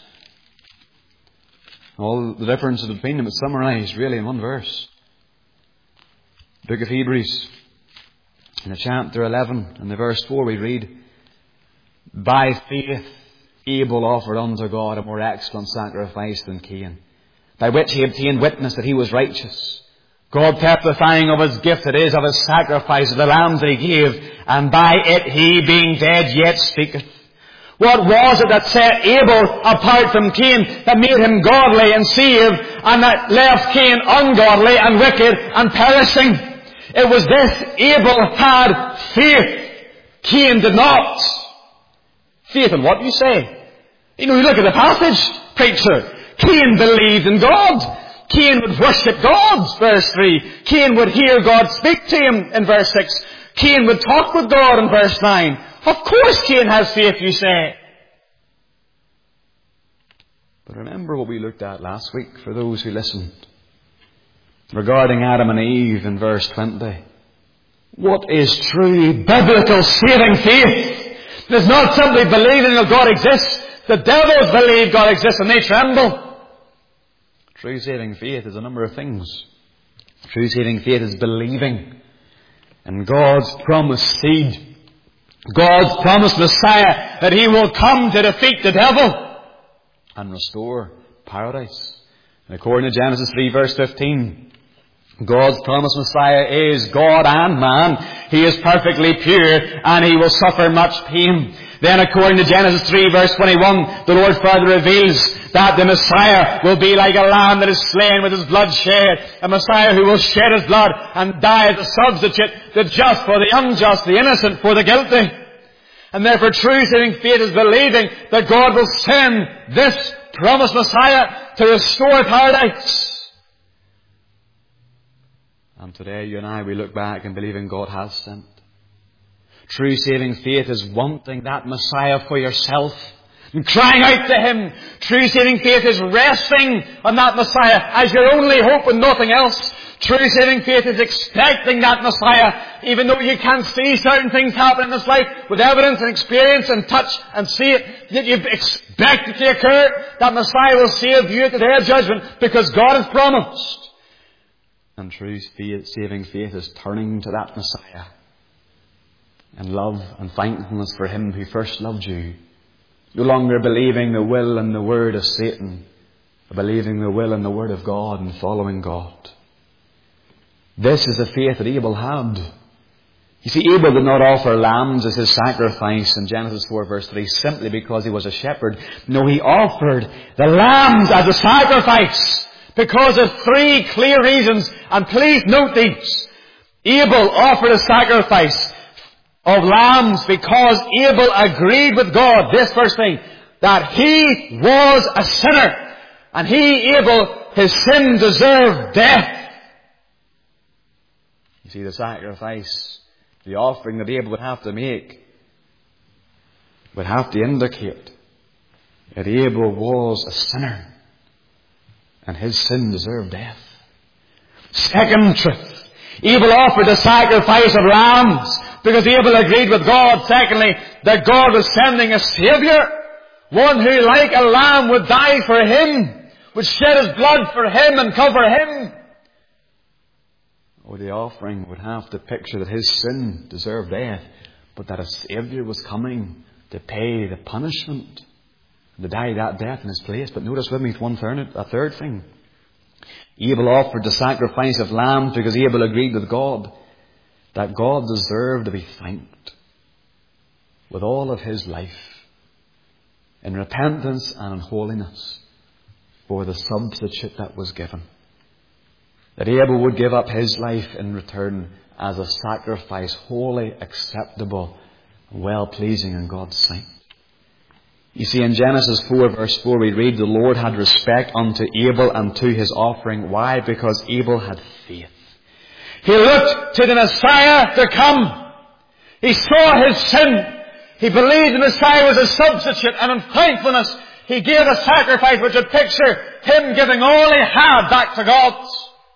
all the differences between them, is summarized really in one verse. The book of Hebrews, in the chapter eleven, in the verse four, we read, by faith Abel offered unto God a more excellent sacrifice than Cain, by which he obtained witness that he was righteous, God testifying of his gift, that is, of his sacrifice, of the lambs that he gave, and by it he, being dead, yet speaketh. What was it that set Abel apart from Cain, that made him godly and saved, and that left Cain ungodly and wicked and perishing? It was this: Abel had faith. Cain did not. Faith in what, you say? You know, you look at the passage, preacher. Cain believed in God. Cain would worship God, verse three. Cain would hear God speak to him, in verse six. Cain would talk with God, in verse nine. Of course Cain has faith, you say. But remember what we looked at last week, for those who listened, regarding Adam and Eve in verse twenty. What is true biblical saving faith? It is not simply believing that God exists. The devils believe God exists and they tremble. True saving faith is a number of things. True saving faith is believing in God's promised seed, God's promised Messiah, that He will come to defeat the devil and restore paradise. And according to Genesis three verse fifteen, God's promised Messiah is God and man. He is perfectly pure and He will suffer much pain. Then according to Genesis three verse twenty-one, the Lord further reveals that the Messiah will be like a lamb that is slain with his blood shed. A Messiah who will shed his blood and die as a substitute, the just for the unjust, the innocent for the guilty. And therefore true saving faith is believing that God will send this promised Messiah to restore paradise. And today you and I, we look back and believe in God has sent. True saving faith is wanting that Messiah for yourself and crying out to Him. True saving faith is resting on that Messiah as your only hope and nothing else. True saving faith is expecting that Messiah, even though you can't see certain things happen in this life, with evidence and experience and touch and see it, yet you expect it to occur. That Messiah will save you at the day of judgment because God has promised. And true saving faith is turning to that Messiah in love and thankfulness for Him who first loved you. No longer believing the will and the word of Satan, but believing the will and the word of God and following God. This is the faith that Abel had. You see, Abel did not offer lambs as his sacrifice in Genesis four verse three simply because he was a shepherd. No, he offered the lambs as a sacrifice because of three clear reasons. And please note these. Abel offered a sacrifice of lambs because Abel agreed with God, this first thing, that he was a sinner. And he, Abel, his sin deserved death. You see, the sacrifice, the offering that Abel would have to make, would have to indicate that Abel was a sinner and his sin deserved death. Second truth, Abel offered the sacrifice of lambs because Abel agreed with God. Secondly, that God was sending a Saviour, one who like a lamb would die for him, would shed his blood for him and cover him. Oh, the offering would have to picture that his sin deserved death, but that a Saviour was coming to pay the punishment, to die that death in his place. But notice with me one third, a third thing. Abel offered the sacrifice of lambs because Abel agreed with God that God deserved to be thanked with all of his life in repentance and in holiness for the substitute that was given. That Abel would give up his life in return as a sacrifice wholly acceptable and well-pleasing in God's sight. You see, in Genesis four verse four we read, the Lord had respect unto Abel and to his offering. Why? Because Abel had faith. He looked to the Messiah to come. He saw his sin. He believed the Messiah was a substitute, and in thankfulness he gave a sacrifice which would picture him giving all he had back to God.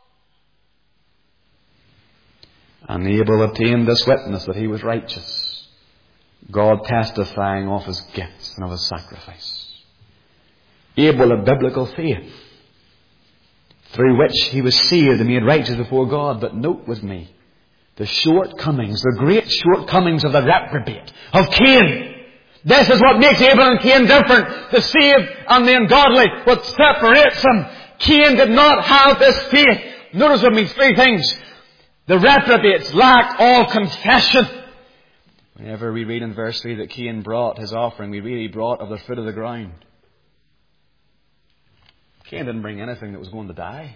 And Abel obtained this witness that he was righteous, God testifying of his gifts and of his sacrifice. Abel had biblical faith, through which he was saved and made righteous before God. But note with me the shortcomings, the great shortcomings of the reprobate, of Cain. This is what makes Abel and Cain different. The saved and the ungodly, what separates them. Cain did not have this faith. Notice with me three things. The reprobates lacked all confession. Whenever we read in verse three that Cain brought his offering, we read he brought of the fruit of the ground. Cain didn't bring anything that was going to die.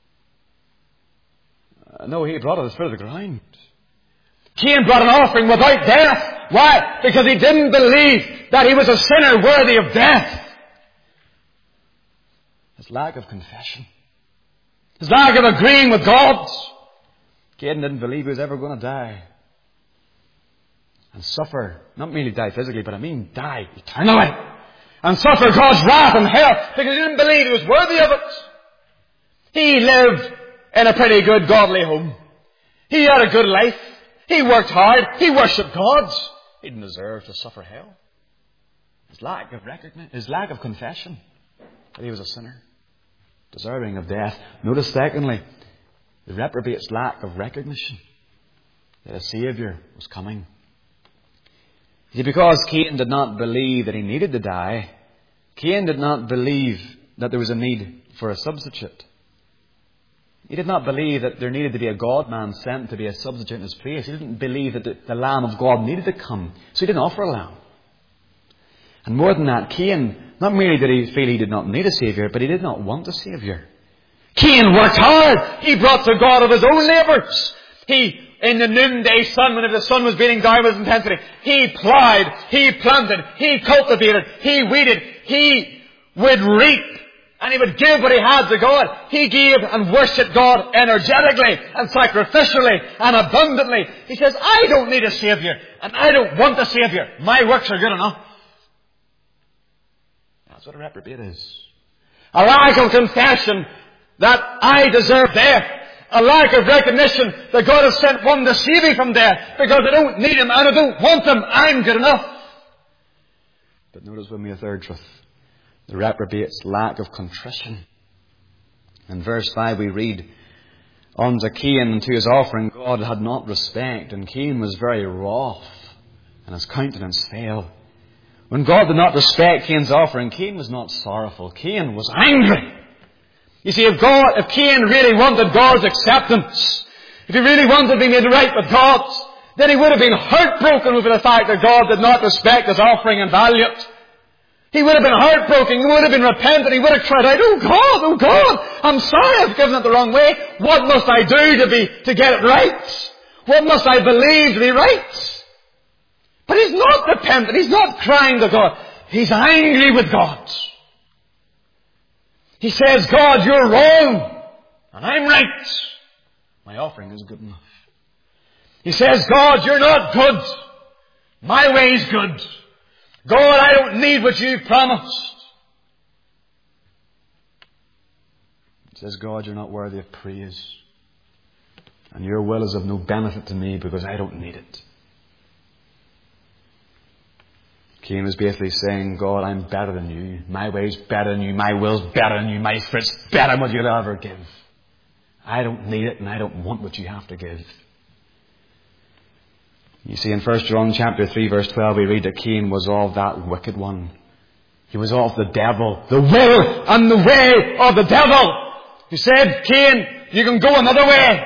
Uh, no, he brought of the fruit of the ground. Cain brought an offering without death. Why? Because he didn't believe that he was a sinner worthy of death. His lack of confession. his lack of agreeing with God. Cain didn't believe he was ever going to die. And suffer, not merely die physically, but I mean die eternally. And suffer God's wrath and hell because he didn't believe he was worthy of it. He lived in a pretty good godly home. He had a good life. He worked hard. He worshipped God. He didn't deserve to suffer hell. His lack of recognition, his lack of confession that he was a sinner, deserving of death. Notice secondly, the reprobate's lack of recognition that a Saviour was coming. See, because Cain did not believe that he needed to die, Cain did not believe that there was a need for a substitute. He did not believe that there needed to be a God-man sent to be a substitute in his place. He didn't believe that the, the Lamb of God needed to come, so he didn't offer a lamb. And more than that, Cain, not merely did he feel he did not need a Saviour, but he did not want a Saviour. Cain worked hard. He brought to God of his own labours. He, in the noonday sun, whenever the sun was beating down with intensity, he plowed, he planted, he cultivated, he weeded, he would reap, and he would give what he had to God. He gave and worshipped God energetically and sacrificially and abundantly. He says, I don't need a Saviour, and I don't want a Saviour. My works are good enough. That's what a reprobate is. A lack of confession that I deserve death. A lack of recognition that God has sent one to save me from death because I don't need him and I don't want him. I'm good enough. But notice with me a third truth. The reprobate's lack of contrition. In verse five we read, unto Cain and to his offering God had not respect, and Cain was very wroth, and his countenance fell. When God did not respect Cain's offering, Cain was not sorrowful. Cain was angry. You see, if God, if Cain really wanted God's acceptance, if he really wanted to be made right with God, then he would have been heartbroken over the fact that God did not respect his offering and value it. He would have been heartbroken. He would have been repentant. He would have cried out, oh God, oh God, I'm sorry I've given it the wrong way. What must I do to be, to get it right? What must I believe to be right? But he's not repentant. He's not crying to God. He's angry with God. He says, God, you're wrong, and I'm right. My offering is good enough. He says, God, you're not good. My way's good. God, I don't need what you've promised. He says, God, you're not worthy of praise. And your will is of no benefit to me because I don't need it. Cain was basically saying, God, I'm better than you. My way's better than you. My will's better than you. My spirit's better than what you'll ever give. I don't need it and I don't want what you have to give. You see, in First John chapter three, verse twelve, we read that Cain was of that wicked one. He was of the devil. The will and the way of the devil. He said, Cain, you can go another way.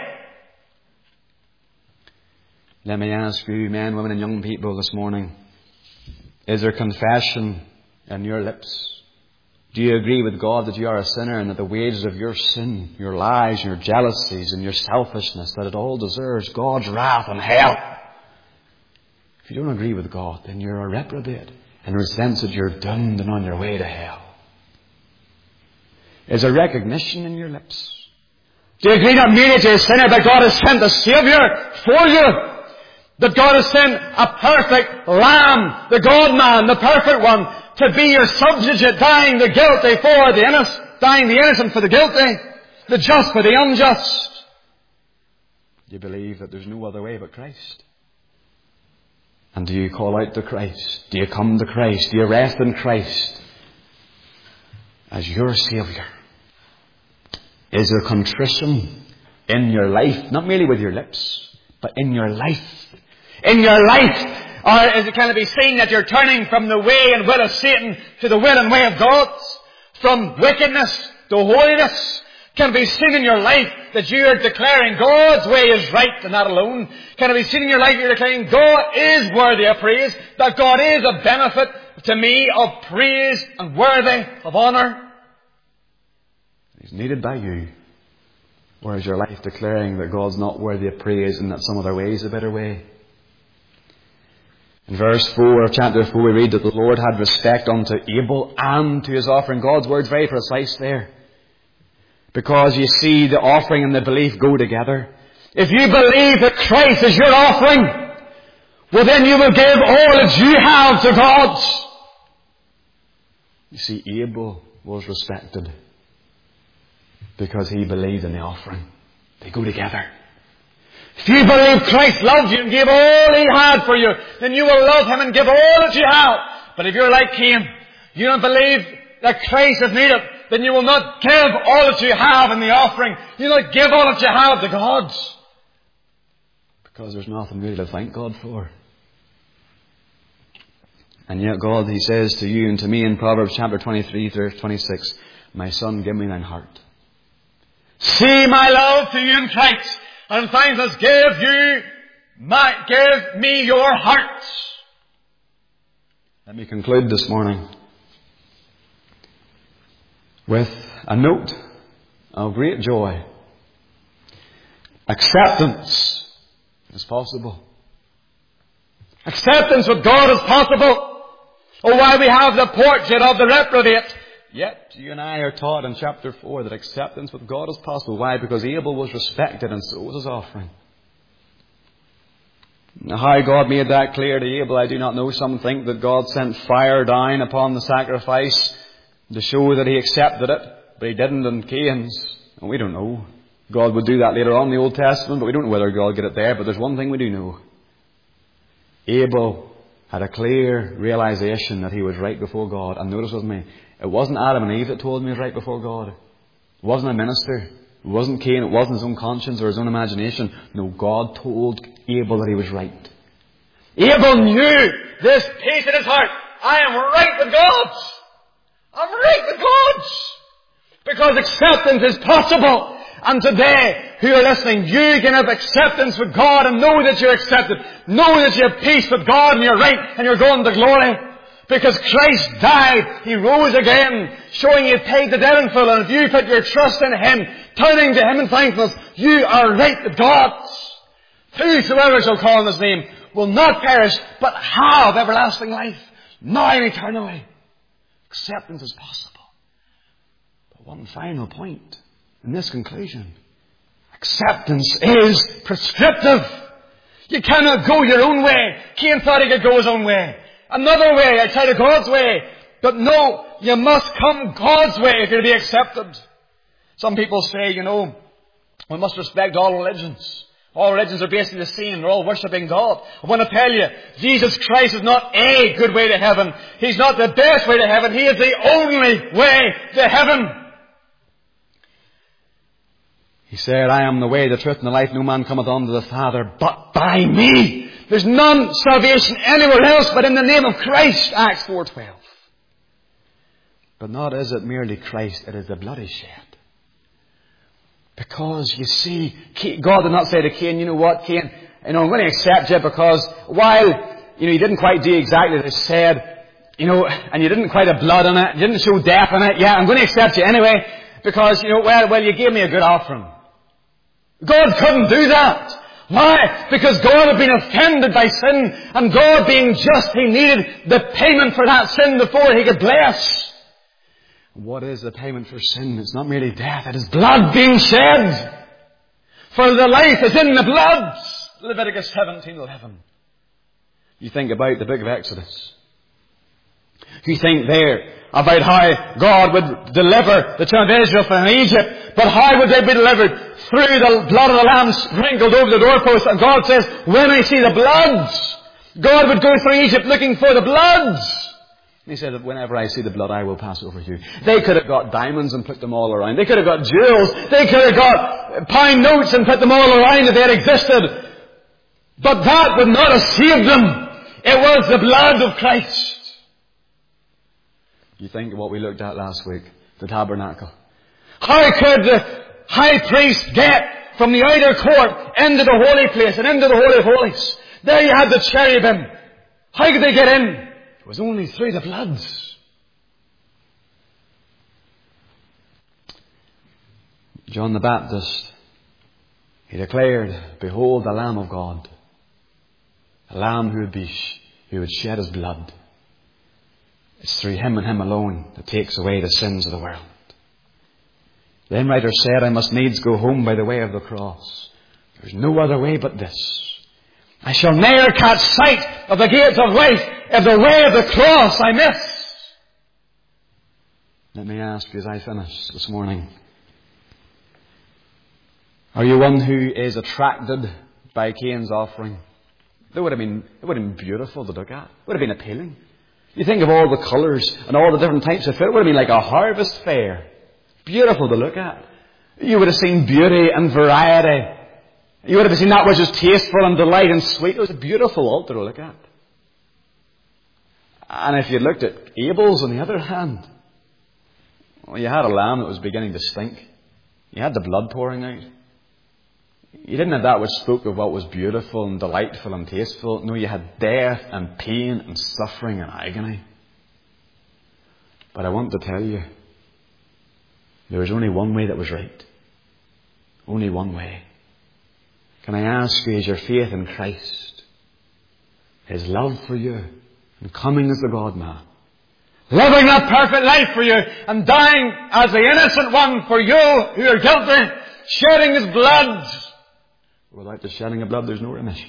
Let me ask you, men, women and young people this morning, is there confession in your lips? Do you agree with God that you are a sinner and that the wages of your sin, your lies, your jealousies and your selfishness, that it all deserves God's wrath and hell? If you don't agree with God, then you're a reprobate and in a sense that you're doomed and on your way to hell. Is there recognition in your lips? Do you agree not merely to a sinner, but God has sent a Saviour for you? That God has sent a perfect Lamb, the God-man, the perfect one, to be your substitute, dying the guilty for the innocent, dying the innocent for the guilty, the just for the unjust. Do you believe that there's no other way but Christ? And do you call out to Christ? Do you come to Christ? Do you rest in Christ as your Saviour? Is there contrition in your life? Not merely with your lips, but in your life. In your life. Or is it kind of be seen that you're turning from the way and will of Satan to the will and way of God? From wickedness to holiness? Can it be seen in your life that you are declaring God's way is right and that alone? Can it be seen in your life you're declaring God is worthy of praise? That God is a benefit to me of praise and worthy of honour? He's needed by you. Or is your life declaring that God's not worthy of praise and that some other way is a better way? In verse four of chapter four we read that the Lord had respect unto Abel and to his offering. God's word's very precise there. Because you see, the offering and the belief go together. If you believe that Christ is your offering, well then you will give all that you have to God. You see, Abel was respected because he believed in the offering. They go together. If you believe Christ loved you and gave all He had for you, then you will love Him and give all that you have. But if you're like Cain, you don't believe that Christ is needed, then you will not give all that you have in the offering. You will not give all that you have to God. Because there's nothing really to thank God for. And yet God, He says to you and to me in Proverbs chapter twenty-three, verse twenty-six, my son, give me thine heart. See my love to you in Christ. And finds us, give you, my, give me your heart. Let me conclude this morning with a note of great joy. Acceptance is possible. Acceptance with God is possible. Oh, why we have the portrait of the reprobate. Yet, you and I are taught in chapter four that acceptance with God is possible. Why? Because Abel was respected and so was his offering. Now, how God made that clear to Abel, I do not know. Some think that God sent fire down upon the sacrifice to show that He accepted it, but He didn't in Cain's. And we don't know. God would do that later on in the Old Testament, but we don't know whether God did it there. But there's one thing we do know. Abel had a clear realization that he was right before God. And notice with me, it wasn't Adam and Eve that told him he was right before God. It wasn't a minister. It wasn't Cain. It wasn't his own conscience or his own imagination. No, God told Abel that he was right. Abel knew this peace in his heart. I am right with God. I'm right with God. Because acceptance is possible. And today, who are listening, you can have acceptance with God and know that you're accepted. Know that you have peace with God and you're right and you're going to glory. Because Christ died, He rose again, showing He had paid the debt in full. And if you put your trust in Him, turning to Him in thankfulness, you are right with God. Whosoever shall call on His name will not perish, but have everlasting life, now and eternally. Acceptance is possible. But one final point in this conclusion. Acceptance is prescriptive. You cannot go your own way. Cain thought he could go his own way. Another way outside of God's way. But no, you must come God's way if you're to be accepted. Some people say, you know, we must respect all religions. All religions are basically the same. They're all worshipping God. I want to tell you, Jesus Christ is not a good way to heaven. He's not the best way to heaven. He is the only way to heaven. He said, I am the way, the truth, and the life. No man cometh unto the Father but by me. There's none salvation anywhere else but in the name of Christ. Acts four twelve. But not is it merely Christ, it is the blood He shed. Because, you see, God did not say to Cain, you know what, Cain, you know, I'm going to accept you because while, you know, you didn't quite do exactly as I said, you know, and you didn't quite have blood in it, you didn't show death in it, yeah, I'm going to accept you anyway because, you know, well, well, you gave me a good offering. God couldn't do that. Why? Because God had been offended by sin, and God being just, He needed the payment for that sin before He could bless. What is the payment for sin? It's not merely death, it is blood being shed. For the life is in the blood. Leviticus seventeen eleven. You think about the book of Exodus. You think there about how God would deliver the children of Israel from Egypt. But how would they be delivered? Through the blood of the Lamb sprinkled over the doorpost. And God says, when I see the blood, God would go through Egypt looking for the blood. And He said that whenever I see the blood, I will pass over you. They could have got diamonds and put them all around. They could have got jewels. They could have got pound notes and put them all around if they had existed. But that would not have saved them. It was the blood of Christ. You think of what we looked at last week, the tabernacle. How could the high priest get from the outer court into the holy place and into the Holy of Holies? There you had the cherubim. How could they get in? It was only through the blood. John the Baptist, he declared, behold the Lamb of God, a Lamb who would be, who would shed His blood. It's through Him and Him alone that takes away the sins of the world. The hymn writer said, I must needs go home by the way of the cross. There's no other way but this. I shall ne'er catch sight of the gates of life if the way of the cross I miss. Let me ask you as I finish this morning, are you one who is attracted by Cain's offering? It would have been, it would have been beautiful to look at. It would have been appealing. You think of all the colours and all the different types of fruit. It would have been like a harvest fair. Beautiful to look at. You would have seen beauty and variety. You would have seen that which is tasteful and delight and sweet. It was a beautiful altar to look at. And if you looked at Abel's on the other hand, well, you had a lamb that was beginning to stink. You had the blood pouring out. You didn't have that which spoke of what was beautiful and delightful and tasteful. No, you had death and pain and suffering and agony. But I want to tell you, there was only one way that was right. Only one way. Can I ask you, is your faith in Christ, His love for you, and coming as the God-man, living that perfect life for you, and dying as the innocent one for you who are guilty, shedding His blood? Without the shedding of blood, there's no remission.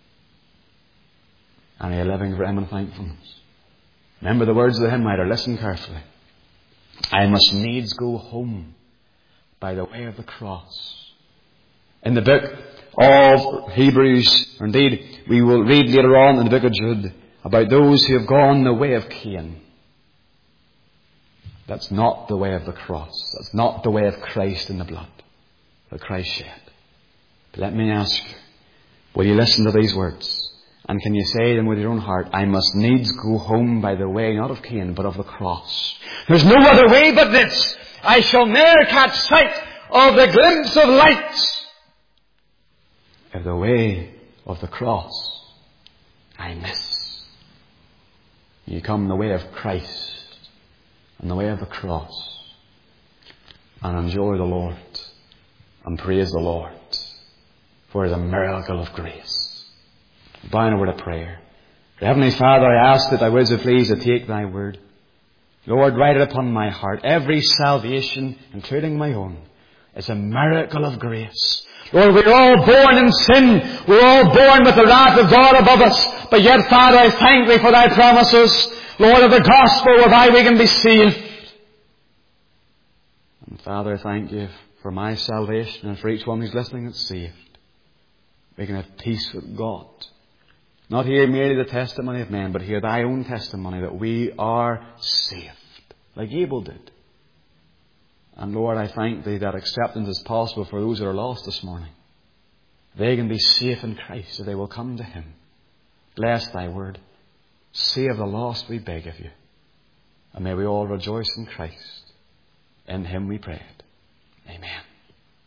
And are you living for Him in thankfulness? Remember the words of the hymn writer. Listen carefully. I must needs go home by the way of the cross. In the book of Hebrews, or indeed we will read later on in the book of Jude, about those who have gone the way of Cain. That's not the way of the cross. That's not the way of Christ in the blood that Christ shed. But let me ask you, will you listen to these words? And can you say them with your own heart? I must needs go home by the way, not of Cain, but of the cross. There's no other way but this. I shall ne'er catch sight of the glimpse of light if the way of the cross I miss. You come the way of Christ and the way of the cross and enjoy the Lord and praise the Lord, for it is a miracle of grace. Bow in a word of prayer. Heavenly Father, I ask that Thou wouldst be pleased to take Thy word. Lord, write it upon my heart. Every salvation, including my own, is a miracle of grace. Lord, we're all born in sin. We're all born with the wrath of God above us. But yet, Father, I thank Thee for Thy promises, Lord, of the gospel whereby we can be saved. And Father, I thank You for my salvation and for each one who's listening that's saved. We can have peace with God. Not hear merely the testimony of men, but hear Thy own testimony that we are saved, like Abel did. And Lord, I thank Thee that acceptance is possible for those that are lost this morning. They can be safe in Christ if they will come to Him. Bless Thy word. Save the lost, we beg of You. And may we all rejoice in Christ. In Him we pray it. Amen.